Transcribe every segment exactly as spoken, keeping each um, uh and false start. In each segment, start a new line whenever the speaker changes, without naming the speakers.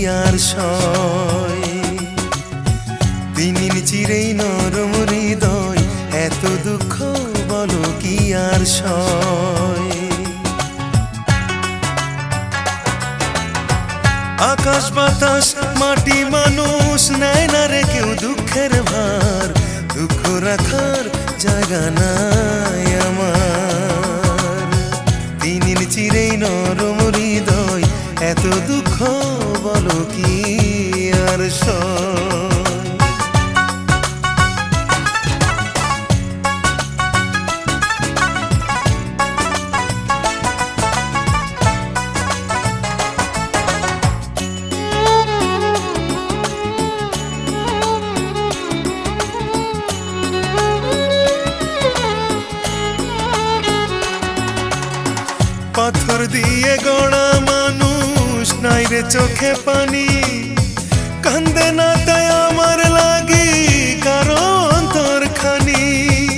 আর সয়। দিন চিরেই নরম হৃদয়, এত দুঃখ বলো কি আর সয়। আকাশ বাতাস মাটি মানুষ নেয় না রে কেউ দুঃখের ভার, দুঃখ রাখার জায়গা নাই আমার। দিন চিরেই নরম হৃদয়, এত দুঃখ বলো কি আর সয়। পাথর দিয়ে গড়া মানুষ নাই রে চোখে পানি, কান্দে না তাই আমার লাগি কারো অন্তর খানি।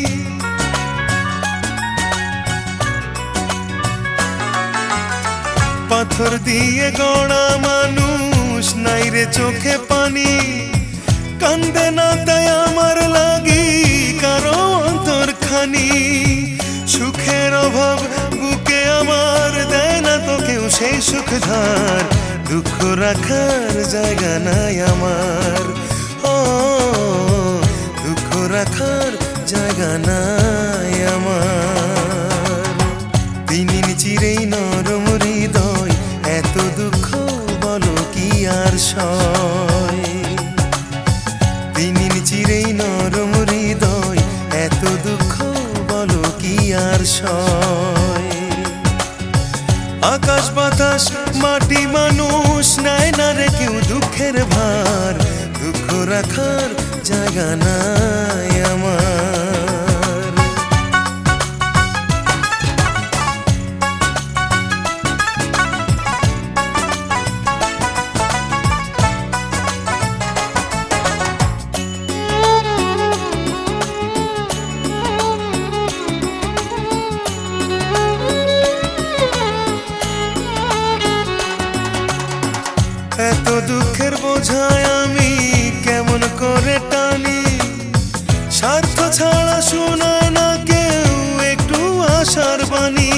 পাথর দিয়ে গড়া মানুষ নাই রে চোখে পানি, কান্দে না তাই আমার লাগি কারো অন্তর খানি। সুখের অভাব বুকে আমার দেয় না তো কেউ সেই সুখ ধার, দুঃখ রাখার জায়গা নাই আমার। ও দুঃখ রাখার জায়গা নাই আমার। দিন চিরেই নরম হৃদয়, এত দুঃখ বলো কি আর সয়। দিন চিরেই নরম হৃদয়, এত দুঃখ বলো কি আর সয়। আকাশ বাতাস মাটি মানুষ নেয় না রে কেউ দুঃখের ভার, দুঃখ রাখার জায়গা নাই আমার। এত দুঃখের বোঝায় আমি কেমন করে টানি, স্বার্থ ছাড়া শোনায় না কেউ একটু আশার বাণী।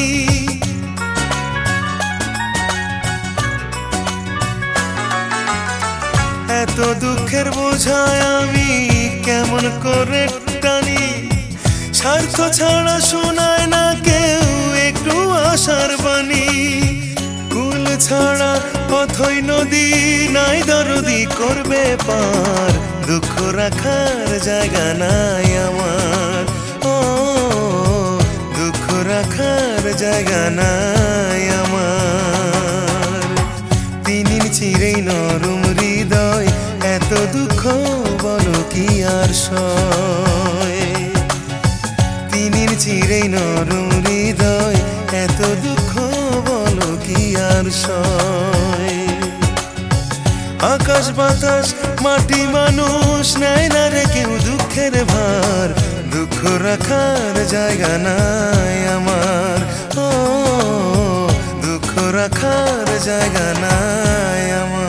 এত দুঃখের বোঝায় আমি কেমন করে টানি, স্বার্থ ছাড়া শোনায় না কেউ একটু আশার বাণী। কুল ছাড়া পথই নদী নাই দরদি করবে পার, দুঃখ রাখার জায়গা নাই আমার। ও দুঃখ রাখার জায়গা নাই আমার। দিন চিরেই নরম হৃদয়, এত দুঃখ বলো কি আর সয়। দিন চিরেই নরম হৃদয়, এত দুঃখ বলো কি আর সয়। আকাশ বাতাস মাটি মানুষ নেয় না রে কেউ দুঃখের ভার, দুঃখ রাখার জায়গা নাই আমার। ও দুঃখ রাখার জায়গা নাই আমার।